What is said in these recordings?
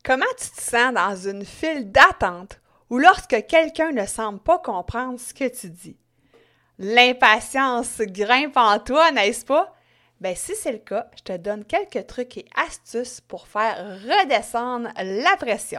Comment tu te sens dans une file d'attente ou lorsque quelqu'un ne semble pas comprendre ce que tu dis? L'impatience grimpe en toi, n'est-ce pas? Ben, si c'est le cas, je te donne quelques trucs et astuces pour faire redescendre la pression.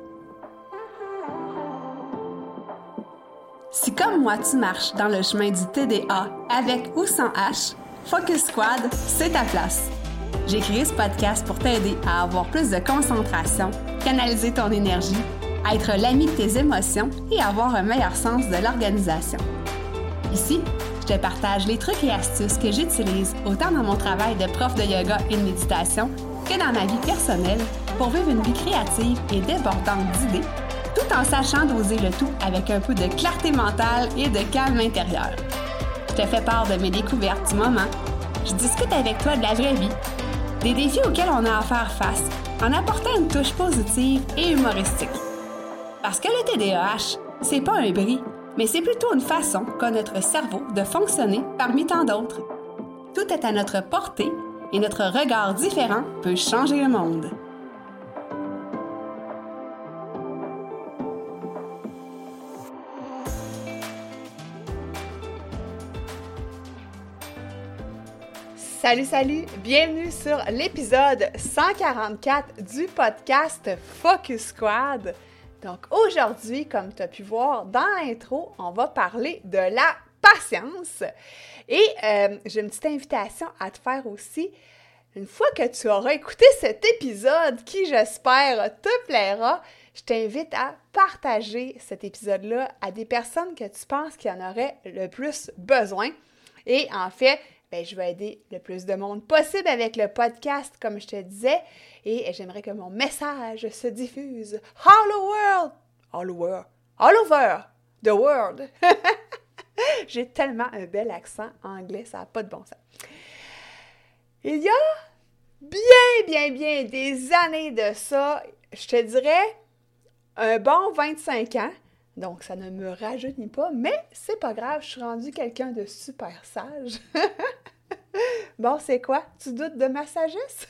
Si comme moi tu marches dans le chemin du TDA avec ou sans H, Focus Squad, c'est ta place. J'ai créé ce podcast pour t'aider à avoir plus de concentration, canaliser ton énergie, être l'ami de tes émotions et avoir un meilleur sens de l'organisation. Ici, je te partage les trucs et astuces que j'utilise autant dans mon travail de prof de yoga et de méditation que dans ma vie personnelle pour vivre une vie créative et débordante d'idées, tout en sachant doser le tout avec un peu de clarté mentale et de calme intérieur. Je te fais part de mes découvertes du moment. Je discute avec toi de la vraie vie, des défis auxquels on a à faire face en apportant une touche positive et humoristique. Parce que le TDAH, c'est pas un bris, mais c'est plutôt une façon qu'a notre cerveau de fonctionner parmi tant d'autres. Tout est à notre portée et notre regard différent peut changer le monde. Salut! Bienvenue sur l'épisode 144 du podcast Focus Squad. Donc aujourd'hui, comme tu as pu voir dans l'intro, on va parler de la patience. Et j'ai une petite invitation à te faire aussi. Une fois que tu auras écouté cet épisode qui, j'espère, te plaira, je t'invite à partager cet épisode-là à des personnes que tu penses qui en auraient le plus besoin. Et en fait, je vais aider le plus de monde possible avec le podcast, comme je te disais, et j'aimerais que mon message se diffuse all over the world. J'ai tellement un bel accent anglais, ça n'a pas de bon sens. Il y a bien des années de ça, je te dirais un bon 25 ans, donc ça ne me rajeunit pas, mais c'est pas grave, je suis rendue quelqu'un de super sage. Bon, c'est quoi? Tu doutes de ma sagesse?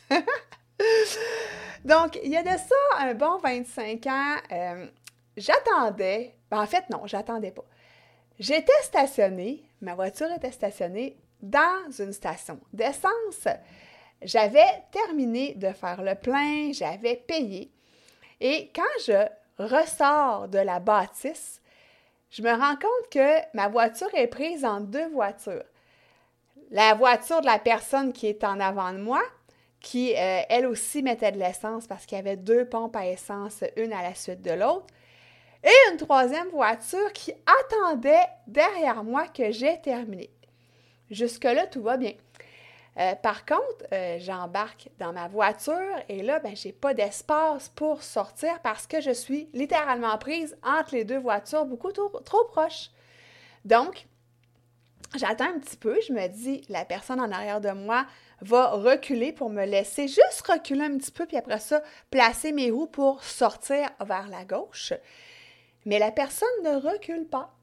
Donc, il y a de ça un bon 25 ans, j'attendais, j'attendais pas. J'étais stationnée, ma voiture était stationnée dans une station d'essence. J'avais terminé de faire le plein, j'avais payé. Et quand je ressors de la bâtisse, je me rends compte que ma voiture est prise en deux voitures. La voiture de la personne qui est en avant de moi, qui, elle aussi, mettait de l'essence parce qu'il y avait deux pompes à essence, une à la suite de l'autre. Et une troisième voiture qui attendait derrière moi que j'ai terminé. Jusque-là, tout va bien. Par contre, j'embarque dans ma voiture et là, j'ai pas d'espace pour sortir parce que je suis littéralement prise entre les deux voitures beaucoup trop proches. Donc, j'attends un petit peu, je me dis, la personne en arrière de moi va reculer pour me laisser juste reculer un petit peu, puis après ça, placer mes roues pour sortir vers la gauche. Mais la personne ne recule pas.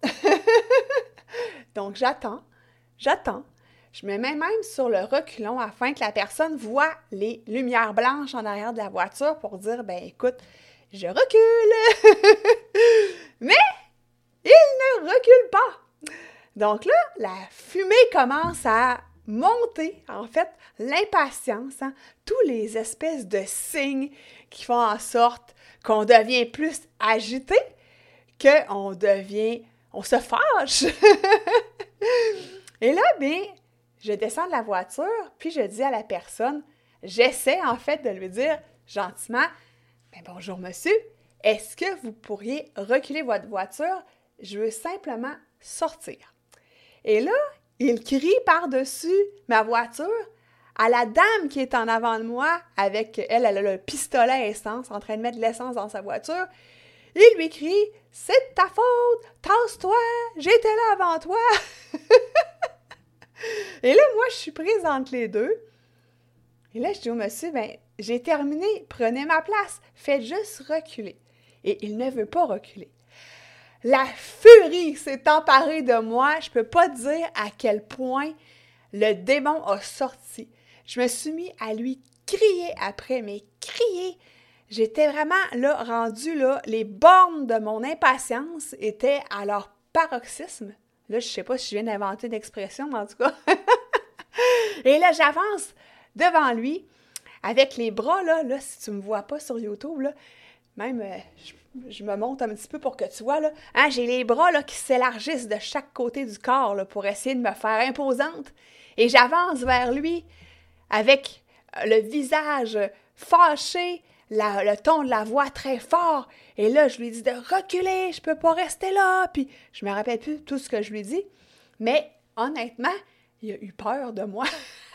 Donc, j'attends. Je me mets même sur le reculon afin que la personne voit les lumières blanches en arrière de la voiture pour dire, écoute, je recule. Mais il ne recule pas. Donc là, la fumée commence à monter, en fait, l'impatience, tous les espèces de signes qui font en sorte qu'on devient plus agité, on se fâche. Et là, je descends de la voiture, puis je dis à la personne, j'essaie en fait de lui dire gentiment, bonjour monsieur, est-ce que vous pourriez reculer votre voiture? Je veux simplement sortir. Et là, il crie par-dessus ma voiture à la dame qui est en avant de moi avec, elle a le pistolet à essence en train de mettre de l'essence dans sa voiture. Il lui crie « C'est de ta faute! Tasse-toi! J'étais là avant toi! » Et là, moi, je suis prise entre les deux. Et là, je dis au monsieur, j'ai terminé, prenez ma place, faites juste reculer. Et il ne veut pas reculer. La furie s'est emparée de moi. Je ne peux pas dire à quel point le démon a sorti. Je me suis mis à lui crier après, mais crier. j'étais vraiment là, rendue là, les bornes de mon impatience étaient à leur paroxysme. Là, je sais pas si je viens d'inventer une expression, mais en tout cas. Et là, j'avance devant lui avec les bras, là, si tu me vois pas sur YouTube, là, même, je me monte un petit peu pour que tu vois, là, hein, j'ai les bras là, qui s'élargissent de chaque côté du corps là, pour essayer de me faire imposante. Et j'avance vers lui avec le visage fâché, le ton de la voix très fort. Et là, je lui dis de reculer, je peux pas rester là. Puis, je me rappelle plus tout ce que je lui dis. Mais, honnêtement, il a eu peur de moi.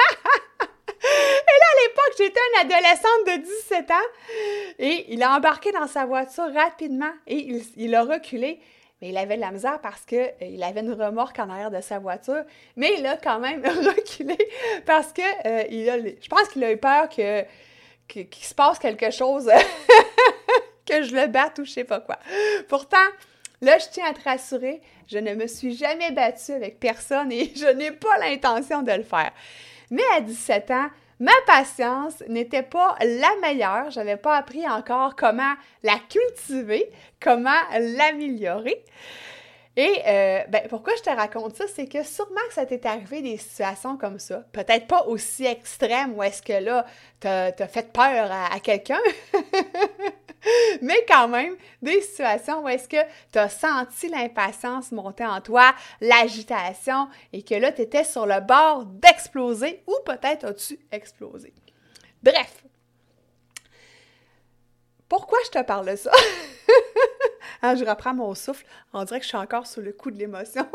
Et là, à l'époque, j'étais une adolescente de 17 ans. Et il a embarqué dans sa voiture rapidement et il a reculé. Mais il avait de la misère parce qu'il avait une remorque en arrière de sa voiture. Mais il a quand même reculé parce que je pense qu'il a eu peur qu'il se passe quelque chose, que je le batte ou je sais pas quoi. Pourtant, là, je tiens à te rassurer, je ne me suis jamais battue avec personne et je n'ai pas l'intention de le faire. Mais à 17 ans, ma patience n'était pas la meilleure. Je n'avais pas appris encore comment la cultiver, comment l'améliorer. Et pourquoi je te raconte ça? C'est que sûrement que ça t'est arrivé des situations comme ça. Peut-être pas aussi extrêmes où est-ce que là, t'as fait peur à quelqu'un. Mais quand même, des situations où est-ce que tu as senti l'impatience monter en toi, l'agitation, et que là, tu étais sur le bord d'exploser, ou peut-être as-tu explosé. Bref, pourquoi je te parle de ça? Je reprends mon souffle, on dirait que je suis encore sous le coup de l'émotion.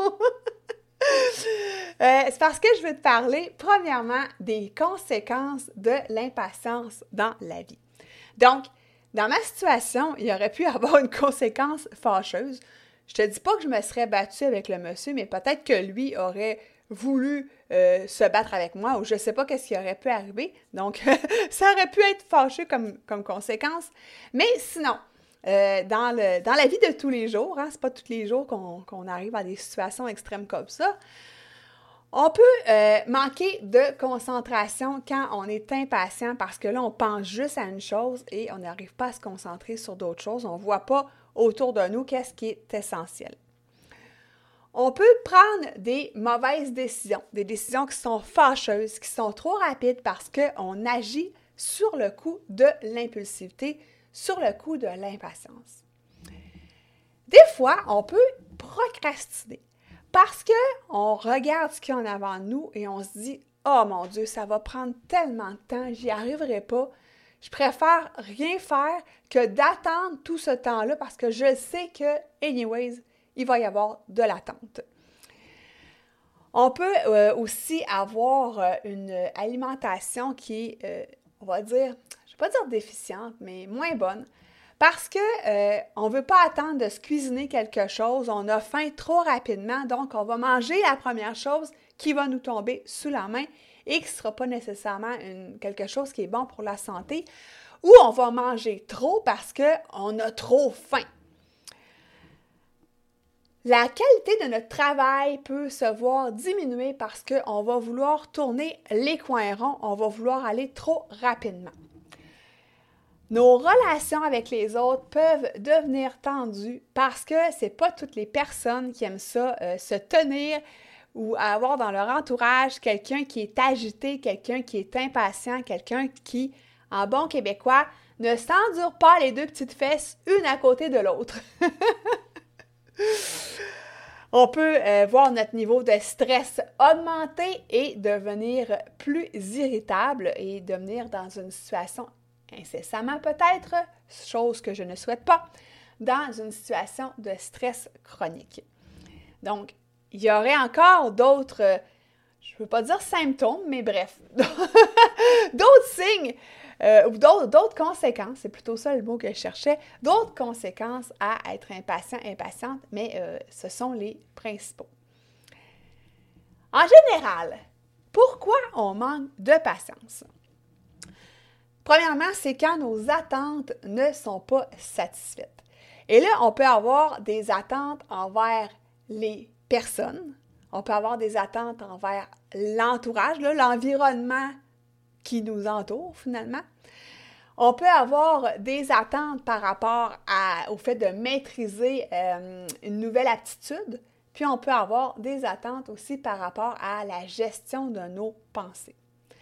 C'est parce que je veux te parler, premièrement, des conséquences de l'impatience dans la vie. Donc, dans ma situation, il aurait pu avoir une conséquence fâcheuse. Je te dis pas que je me serais battue avec le monsieur, mais peut-être que lui aurait voulu se battre avec moi ou je sais pas qu'est-ce qui aurait pu arriver. Donc, ça aurait pu être fâcheux comme conséquence. Mais sinon, dans la vie de tous les jours, c'est pas tous les jours qu'on arrive à des situations extrêmes comme ça, on peut manquer de concentration quand on est impatient parce que là, on pense juste à une chose et on n'arrive pas à se concentrer sur d'autres choses. On ne voit pas autour de nous qu'est-ce qui est essentiel. On peut prendre des mauvaises décisions, des décisions qui sont fâcheuses, qui sont trop rapides parce qu'on agit sur le coup de l'impulsivité, sur le coup de l'impatience. Des fois, on peut procrastiner. Parce qu'on regarde ce qu'il y a en avant de nous et on se dit « Oh mon Dieu, ça va prendre tellement de temps, j'y arriverai pas. Je préfère rien faire que d'attendre tout ce temps-là parce que je sais que, anyways, il va y avoir de l'attente. » On peut aussi avoir une alimentation qui est, on va dire, je ne vais pas dire déficiente, mais moins bonne. Parce qu'on ne veut pas attendre de se cuisiner quelque chose, on a faim trop rapidement, donc on va manger la première chose qui va nous tomber sous la main et qui ne sera pas nécessairement quelque chose qui est bon pour la santé, ou on va manger trop parce qu'on a trop faim. La qualité de notre travail peut se voir diminuer parce qu'on va vouloir tourner les coins ronds, on va vouloir aller trop rapidement. Nos relations avec les autres peuvent devenir tendues parce que c'est pas toutes les personnes qui aiment ça, se tenir ou avoir dans leur entourage quelqu'un qui est agité, quelqu'un qui est impatient, quelqu'un qui, en bon québécois, ne s'endure pas les deux petites fesses une à côté de l'autre. On peut voir notre niveau de stress augmenter et devenir plus irritable et devenir dans une situation incessamment peut-être, chose que je ne souhaite pas, dans une situation de stress chronique. Donc, il y aurait encore d'autres, je ne veux pas dire symptômes, mais bref, d'autres signes ou d'autres conséquences, c'est plutôt ça le mot que je cherchais, d'autres conséquences à être impatient, impatiente, mais ce sont les principaux. En général, pourquoi on manque de patience? Premièrement, c'est quand nos attentes ne sont pas satisfaites. Et là, on peut avoir des attentes envers les personnes, on peut avoir des attentes envers l'entourage, l'environnement qui nous entoure finalement. On peut avoir des attentes par rapport au fait de maîtriser une nouvelle aptitude, puis on peut avoir des attentes aussi par rapport à la gestion de nos pensées.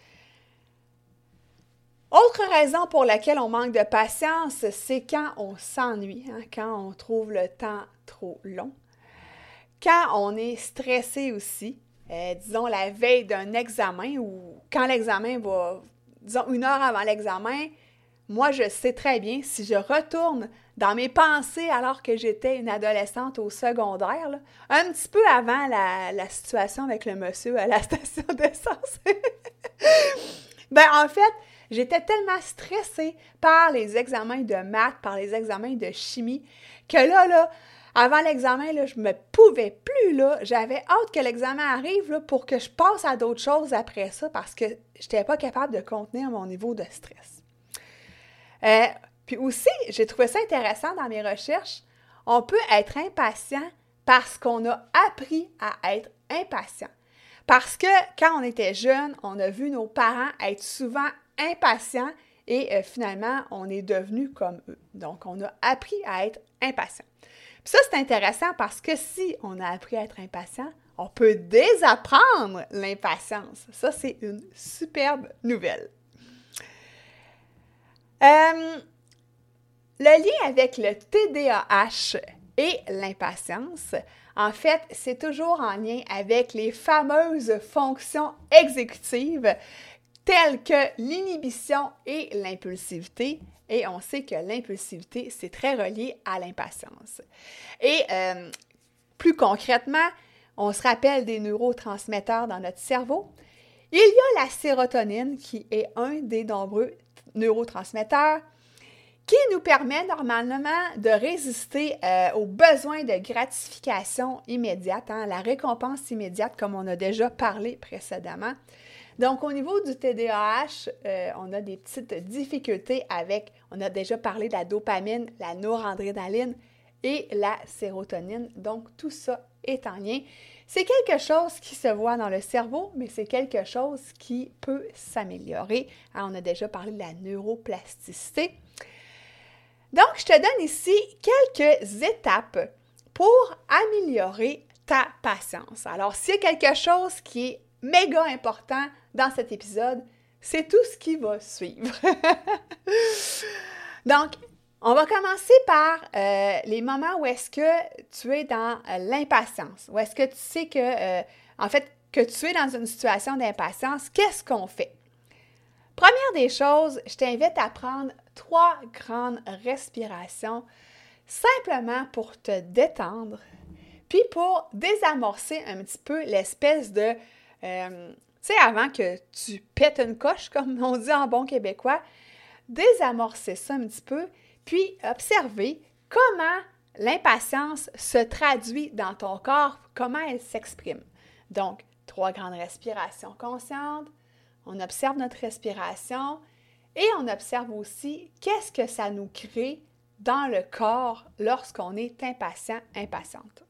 Autre raison pour laquelle on manque de patience, c'est quand on s'ennuie, quand on trouve le temps trop long, quand on est stressé aussi, disons la veille d'un examen ou quand l'examen va, disons 1 heure avant l'examen, moi je sais très bien si je retourne dans mes pensées alors que j'étais une adolescente au secondaire, là, un petit peu avant la situation avec le monsieur à la station d'essence. En fait, j'étais tellement stressée par les examens de maths, par les examens de chimie, que là, avant l'examen, là, je ne me pouvais plus, là. J'avais hâte que l'examen arrive là, pour que je passe à d'autres choses après ça parce que je n'étais pas capable de contenir mon niveau de stress. Puis aussi, j'ai trouvé ça intéressant dans mes recherches, on peut être impatient parce qu'on a appris à être impatient. Parce que quand on était jeune, on a vu nos parents être souvent impatients et finalement, on est devenu comme eux. Donc, on a appris à être impatient. Puis ça, c'est intéressant parce que si on a appris à être impatient, on peut désapprendre l'impatience. Ça, c'est une superbe nouvelle. Le lien avec le TDAH et l'impatience, en fait, c'est toujours en lien avec les fameuses fonctions exécutives telles que l'inhibition et l'impulsivité. Et on sait que l'impulsivité, c'est très relié à l'impatience. Et plus concrètement, on se rappelle des neurotransmetteurs dans notre cerveau. Il y a la sérotonine qui est un des nombreux neurotransmetteurs qui nous permet normalement de résister aux besoins de gratification immédiate, la récompense immédiate comme on a déjà parlé précédemment. Donc, au niveau du TDAH, on a des petites difficultés on a déjà parlé de la dopamine, la noradrénaline et la sérotonine. Donc, tout ça est en lien. C'est quelque chose qui se voit dans le cerveau, mais c'est quelque chose qui peut s'améliorer. On a déjà parlé de la neuroplasticité. Donc, je te donne ici quelques étapes pour améliorer ta patience. Alors, s'il y a quelque chose qui est méga important dans cet épisode, c'est tout ce qui va suivre. Donc, on va commencer par les moments où est-ce que tu es dans l'impatience, où est-ce que tu sais que, que tu es dans une situation d'impatience, qu'est-ce qu'on fait? Première des choses, je t'invite à prendre 3 grandes respirations, simplement pour te détendre, puis pour désamorcer un petit peu l'espèce de... tu sais, avant que tu pètes une coche, comme on dit en bon québécois, désamorcer ça un petit peu, puis observer comment l'impatience se traduit dans ton corps, comment elle s'exprime. Donc, 3 grandes respirations conscientes, on observe notre respiration et on observe aussi qu'est-ce que ça nous crée dans le corps lorsqu'on est impatient, impatiente.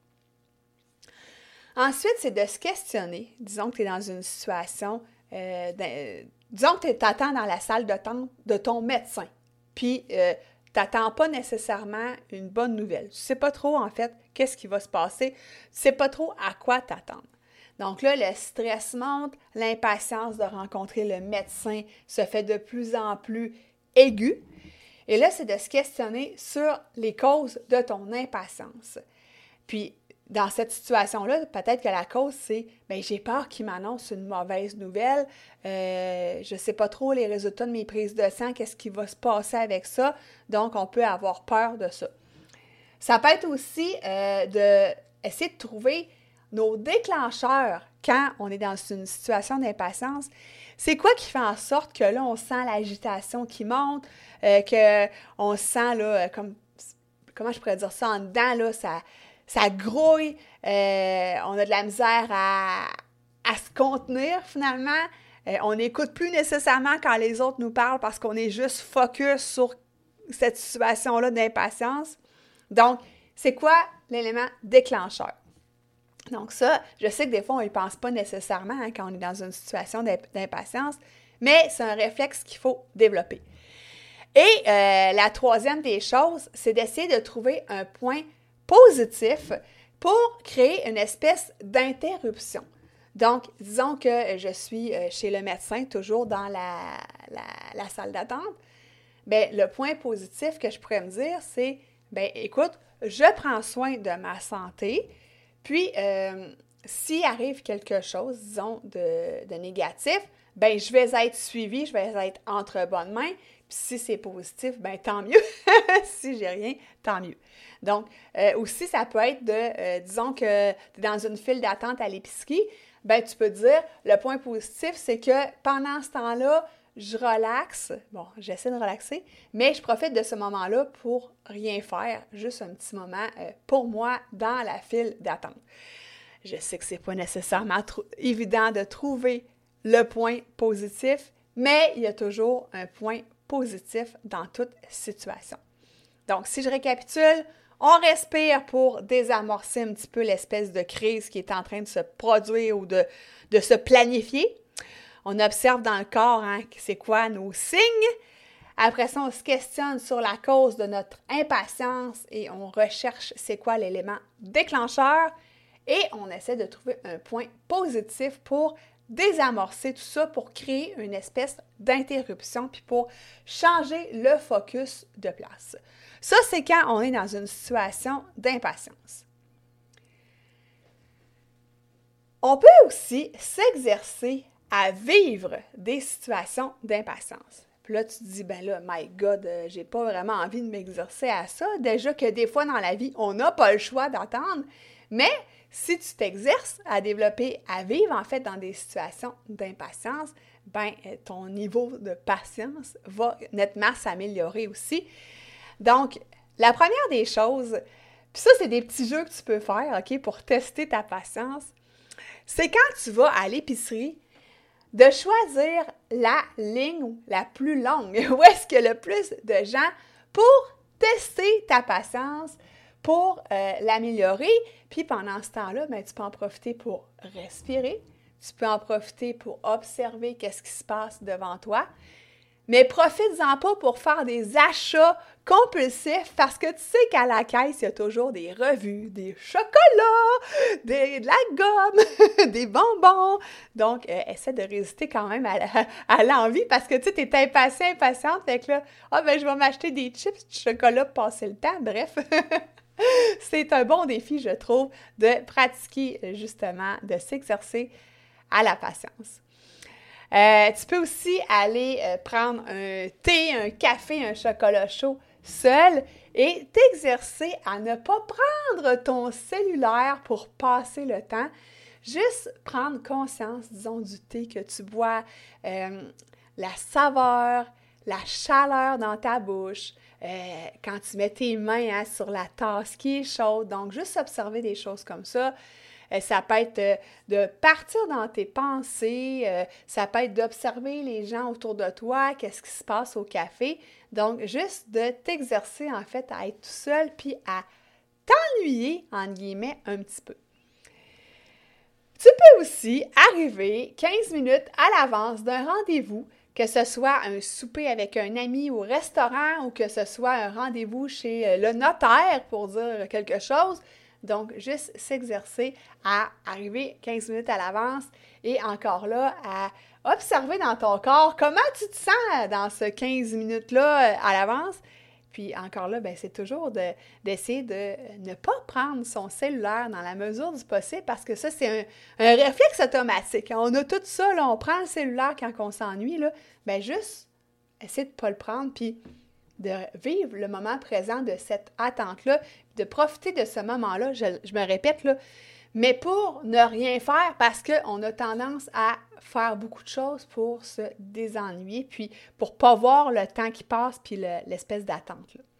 Ensuite, c'est de se questionner. Disons que tu es dans une situation, disons que tu t'attends dans la salle d'attente de ton médecin, puis tu n'attends pas nécessairement une bonne nouvelle. Tu ne sais pas trop, en fait, qu'est-ce qui va se passer. Tu ne sais pas trop à quoi t'attendre. Donc là, le stress monte, l'impatience de rencontrer le médecin se fait de plus en plus aiguë. Et là, c'est de se questionner sur les causes de ton impatience. Puis, dans cette situation-là, peut-être que la cause, c'est « j'ai peur qu'il m'annonce une mauvaise nouvelle, je ne sais pas trop les résultats de mes prises de sang, qu'est-ce qui va se passer avec ça? » Donc, on peut avoir peur de ça. Ça peut être aussi d'essayer de trouver nos déclencheurs quand on est dans une situation d'impatience. C'est quoi qui fait en sorte que là, on sent l'agitation qui monte, qu'on sent, là, comment je pourrais dire ça, en dedans, là, ça grouille, on a de la misère à se contenir finalement. On n'écoute plus nécessairement quand les autres nous parlent parce qu'on est juste focus sur cette situation-là d'impatience. Donc, c'est quoi l'élément déclencheur? Donc ça, je sais que des fois, on n'y pense pas nécessairement quand on est dans une situation d'impatience, mais c'est un réflexe qu'il faut développer. Et la troisième des choses, c'est d'essayer de trouver un point positif pour créer une espèce d'interruption. Donc, disons que je suis chez le médecin, toujours dans la salle d'attente. Bien, le point positif que je pourrais me dire, c'est, bien, écoute, je prends soin de ma santé, puis s'il arrive quelque chose, disons, de négatif, bien, je vais être suivie, je vais être entre bonnes mains, puis si c'est positif, bien, tant mieux. Si j'ai rien, tant mieux. Donc, aussi, ça peut être disons que tu es dans une file d'attente à l'épicerie, bien, tu peux dire, le point positif, c'est que pendant ce temps-là, je relaxe. Bon, j'essaie de relaxer, mais je profite de ce moment-là pour rien faire, juste un petit moment pour moi dans la file d'attente. Je sais que c'est pas nécessairement évident de trouver le point positif, mais il y a toujours un point positif dans toute situation. Donc, si je récapitule, on respire pour désamorcer un petit peu l'espèce de crise qui est en train de se produire ou de se planifier. On observe dans le corps, c'est quoi nos signes. Après ça, on se questionne sur la cause de notre impatience et on recherche c'est quoi l'élément déclencheur et on essaie de trouver un point positif pour désamorcer tout ça, pour créer une espèce d'interruption puis pour changer le focus de place. Ça, c'est quand on est dans une situation d'impatience. On peut aussi s'exercer à vivre des situations d'impatience. Puis là, tu te dis, ben là, my God, j'ai pas vraiment envie de m'exercer à ça. Déjà que des fois dans la vie, on n'a pas le choix d'attendre. Mais si tu t'exerces à développer, à vivre en fait dans des situations d'impatience, ben ton niveau de patience va nettement s'améliorer aussi. Donc, la première des choses, puis ça, c'est des petits jeux que tu peux faire, OK, pour tester ta patience, c'est quand tu vas à l'épicerie, de choisir la ligne la plus longue, où est-ce qu'il y a le plus de gens pour tester ta patience, pour l'améliorer. Puis pendant ce temps-là, ben, tu peux en profiter pour respirer, tu peux en profiter pour observer qu'est-ce qui se passe devant toi, mais profites-en pas pour faire des achats compulsifs parce que tu sais qu'à la caisse, il y a toujours des revues, des chocolats, de la gomme, des bonbons. Donc, essaie de résister quand même à l'envie parce que tu sais, t'es impatiente. Fait que là, je vais m'acheter des chips, du chocolat pour passer le temps. Bref, c'est un bon défi, je trouve, de pratiquer justement, de s'exercer à la patience. Tu peux aussi aller prendre un thé, un café, un chocolat chaud seul et t'exercer à ne pas prendre ton cellulaire pour passer le temps. Juste prendre conscience, disons, du thé que tu bois, la saveur, la chaleur dans ta bouche, quand tu mets tes mains sur la tasse qui est chaude. Donc, juste observer des choses comme ça. Ça peut être de partir dans tes pensées, ça peut être d'observer les gens autour de toi, qu'est-ce qui se passe au café. Donc, juste de t'exercer en fait à être tout seul puis à t'ennuyer, entre guillemets, un petit peu. Tu peux aussi arriver 15 minutes à l'avance d'un rendez-vous, que ce soit un souper avec un ami au restaurant ou que ce soit un rendez-vous chez le notaire pour dire quelque chose. Donc, juste s'exercer à arriver 15 minutes à l'avance et encore là, à observer dans ton corps comment tu te sens dans ce 15 minutes-là à l'avance. Puis encore là, ben, c'est toujours d'essayer de ne pas prendre son cellulaire dans la mesure du possible parce que ça, c'est un réflexe automatique. On a tout ça, là, on prend le cellulaire quand on s'ennuie, là, ben juste essayer de ne pas le prendre puis de vivre le moment présent de cette attente-là, de profiter de ce moment-là, je me répète, là, mais pour ne rien faire parce qu'on a tendance à faire beaucoup de choses pour se désennuyer, puis pour ne pas voir le temps qui passe, puis l'espèce d'attente. Là.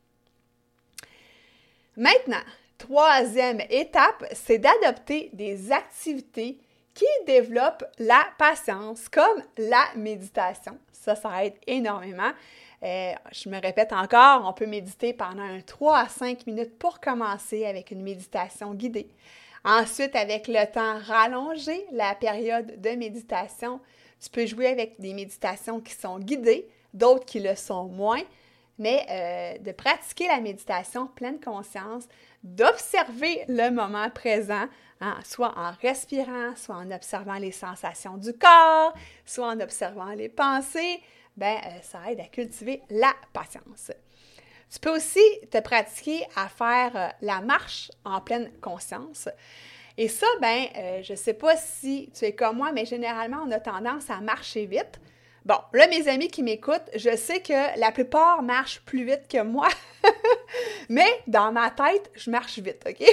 Maintenant, troisième étape, c'est d'adopter des activités qui développent la patience, comme la méditation. Ça aide énormément. Je me répète encore, on peut méditer pendant 3 à 5 minutes pour commencer avec une méditation guidée. Ensuite, avec le temps rallongé, la période de méditation, tu peux jouer avec des méditations qui sont guidées. d'autres qui le sont moins, mais de pratiquer la méditation pleine conscience, d'observer le moment présent, hein, soit en respirant, soit en observant les sensations du corps, soit en observant les pensées, ça aide à cultiver la patience. Tu peux aussi te pratiquer à faire la marche en pleine conscience. Et ça, je ne sais pas si tu es comme moi, mais généralement, on a tendance à marcher vite. Bon, là, mes amis qui m'écoutent, je sais que la plupart marchent plus vite que moi, mais dans ma tête, je marche vite, OK?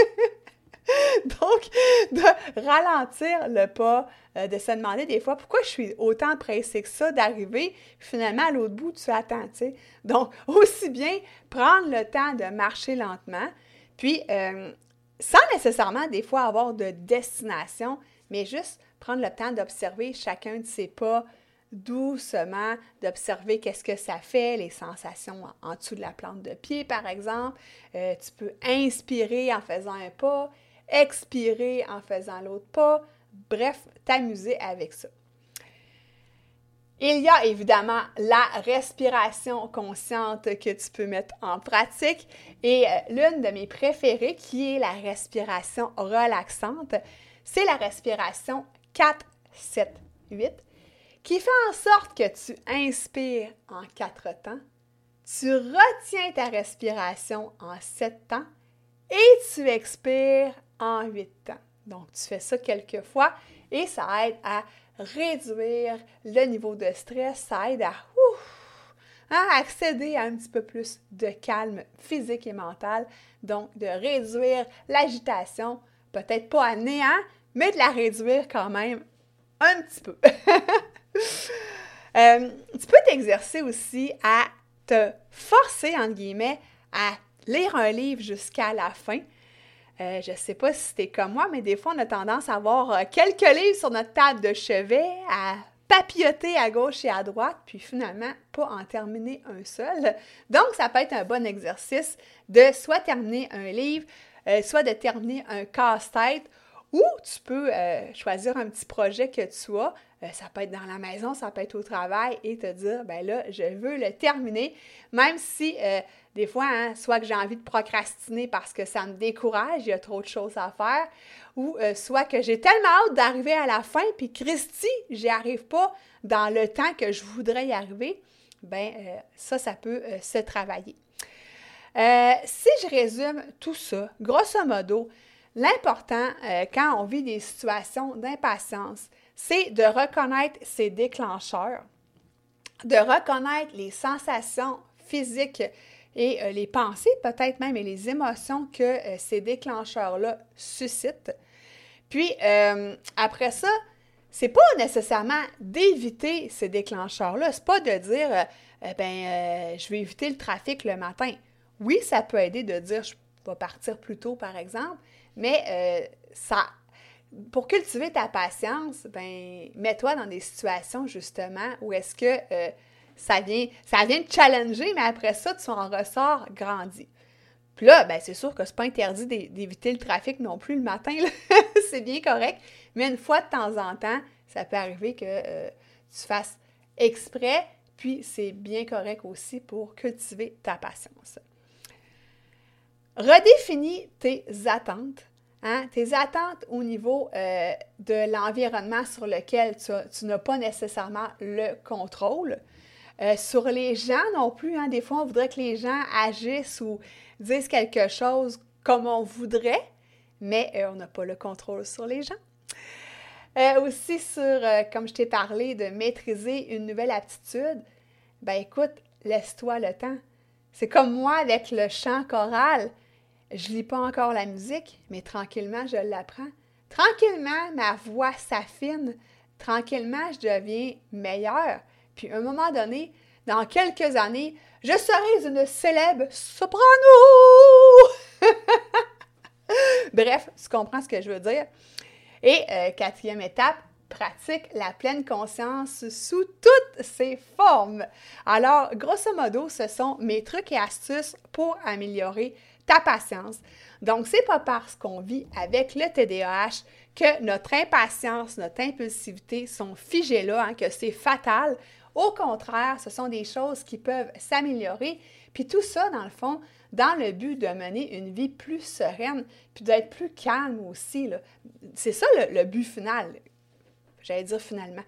Donc, de ralentir le pas, de se demander des fois pourquoi je suis autant pressée que ça d'arriver, finalement, à l'autre bout, tu attends, tu sais. Donc, aussi bien prendre le temps de marcher lentement, puis sans nécessairement des fois avoir de destination, mais juste prendre le temps d'observer chacun de ses pas doucement, d'observer qu'est-ce que ça fait, les sensations en dessous de la plante de pied, par exemple. Tu peux inspirer en faisant un pas, expirer en faisant l'autre pas, bref, t'amuser avec ça. Il y a évidemment la respiration consciente que tu peux mettre en pratique et l'une de mes préférées qui est la respiration relaxante, c'est la respiration 4-7-8 qui fait en sorte que tu inspires en 4 temps, tu retiens ta respiration en 7 temps et tu expires en 8 temps. Donc, tu fais ça quelques fois et ça aide à réduire le niveau de stress, ça aide à accéder à un petit peu plus de calme physique et mental, donc de réduire l'agitation, peut-être pas à néant, mais de la réduire quand même un petit peu. Tu peux t'exercer aussi à te forcer, entre guillemets, à lire un livre jusqu'à la fin. Je ne sais pas si c'est comme moi, mais des fois, on a tendance à avoir quelques livres sur notre table de chevet, à papilloter à gauche et à droite, puis finalement, pas en terminer un seul. Donc, ça peut être un bon exercice de soit terminer un livre, soit de terminer un casse-tête, ou tu peux choisir un petit projet que tu as. Ça peut être dans la maison, ça peut être au travail et te dire, là, je veux le terminer, même si des fois, soit que j'ai envie de procrastiner parce que ça me décourage, il y a trop de choses à faire, ou soit que j'ai tellement hâte d'arriver à la fin, puis Christy, j'y arrive pas dans le temps que je voudrais y arriver, ça peut se travailler. Si je résume tout ça, grosso modo, l'important quand on vit des situations d'impatience, c'est de reconnaître ses déclencheurs, de reconnaître les sensations physiques et les pensées, peut-être même, et les émotions que ces déclencheurs-là suscitent. Puis, après ça, c'est pas nécessairement d'éviter ces déclencheurs-là. C'est pas de dire, je vais éviter le trafic le matin. Oui, ça peut aider de dire, je vais partir plus tôt, par exemple, mais pour cultiver ta patience, mets-toi dans des situations, justement, où est-ce que ça vient te challenger, mais après ça, tu en ressors grandi. Puis là, c'est sûr que c'est pas interdit d'éviter le trafic non plus le matin, là. C'est bien correct, mais une fois de temps en temps, ça peut arriver que tu fasses exprès, puis c'est bien correct aussi pour cultiver ta patience. Redéfinis tes attentes. Tes attentes au niveau de l'environnement sur lequel tu n'as pas nécessairement le contrôle. Sur les gens non plus, des fois on voudrait que les gens agissent ou disent quelque chose comme on voudrait, mais on n'a pas le contrôle sur les gens. Aussi sur, comme je t'ai parlé, de maîtriser une nouvelle aptitude, écoute, laisse-toi le temps. C'est comme moi avec le chant choral. Je lis pas encore la musique, mais tranquillement, je l'apprends. Tranquillement, ma voix s'affine. Tranquillement, je deviens meilleure. Puis, à un moment donné, dans quelques années, je serai une célèbre soprano! Bref, tu comprends ce que je veux dire. Et 4e étape, pratique la pleine conscience sous toutes ses formes. Alors, grosso modo, ce sont mes trucs et astuces pour améliorer ta patience. Donc, c'est pas parce qu'on vit avec le TDAH que notre impatience, notre impulsivité sont figées là, que c'est fatal. Au contraire, ce sont des choses qui peuvent s'améliorer. Puis tout ça, dans le fond, dans le but de mener une vie plus sereine, puis d'être plus calme aussi, là. C'est ça le but final. J'allais dire finalement.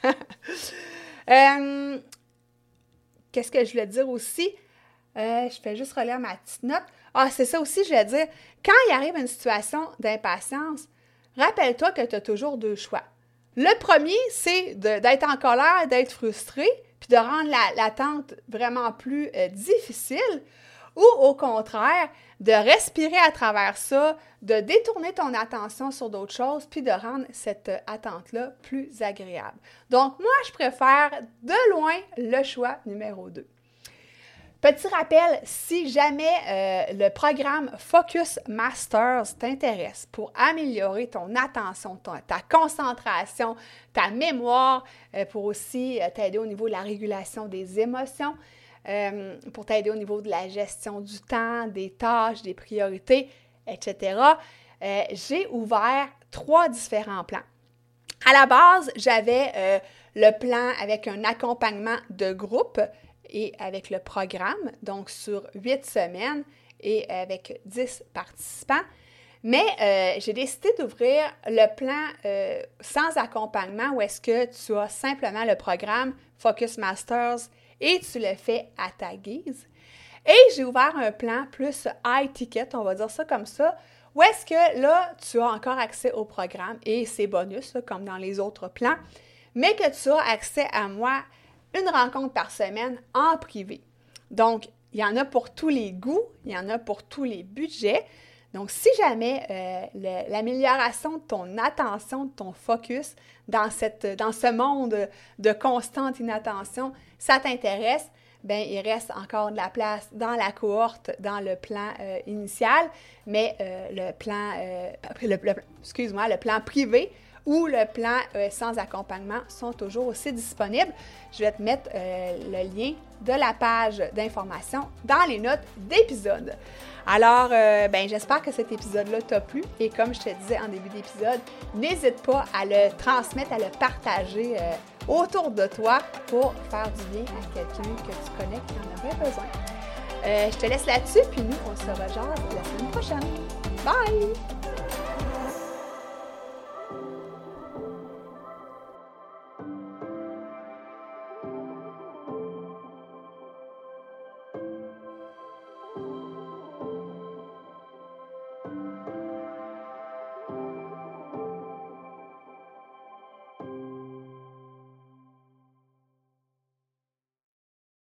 Qu'est-ce que je voulais dire aussi? Je fais juste relire ma petite note. Ah, c'est ça aussi, je voulais dire. Quand il arrive une situation d'impatience, rappelle-toi que tu as toujours deux choix. Le premier, c'est d'être en colère, d'être frustré, puis de rendre l'attente vraiment plus difficile, ou au contraire, de respirer à travers ça, de détourner ton attention sur d'autres choses, puis de rendre cette attente-là plus agréable. Donc, moi, je préfère de loin le choix numéro 2. Petit rappel, si jamais le programme Focus Masters t'intéresse pour améliorer ton attention, ta concentration, ta mémoire, pour aussi t'aider au niveau de la régulation des émotions, pour t'aider au niveau de la gestion du temps, des tâches, des priorités, etc., j'ai ouvert 3 différents plans. À la base, j'avais le plan avec un accompagnement de groupe et avec le programme, donc sur 8 semaines et avec 10 participants. Mais j'ai décidé d'ouvrir le plan sans accompagnement où est-ce que tu as simplement le programme Focus Masters et tu le fais à ta guise. Et j'ai ouvert un plan plus high ticket, on va dire ça comme ça, où est-ce que là, tu as encore accès au programme et ses bonus, là, comme dans les autres plans, mais que tu as accès à moi une rencontre par semaine en privé. Donc, il y en a pour tous les goûts, il y en a pour tous les budgets. Donc, si jamais l'amélioration de ton attention, de ton focus dans ce monde de constante inattention, ça t'intéresse, bien, il reste encore de la place dans la cohorte, dans le plan initial, mais le plan privé ou le plan sans accompagnement sont toujours aussi disponibles. Je vais te mettre le lien de la page d'information dans les notes d'épisode. Alors, j'espère que cet épisode-là t'a plu et comme je te disais en début d'épisode, n'hésite pas à le transmettre, à le partager autour de toi pour faire du bien à quelqu'un que tu connais qui en aurait besoin. Je te laisse là-dessus, puis nous, on se rejoint la semaine prochaine. Bye!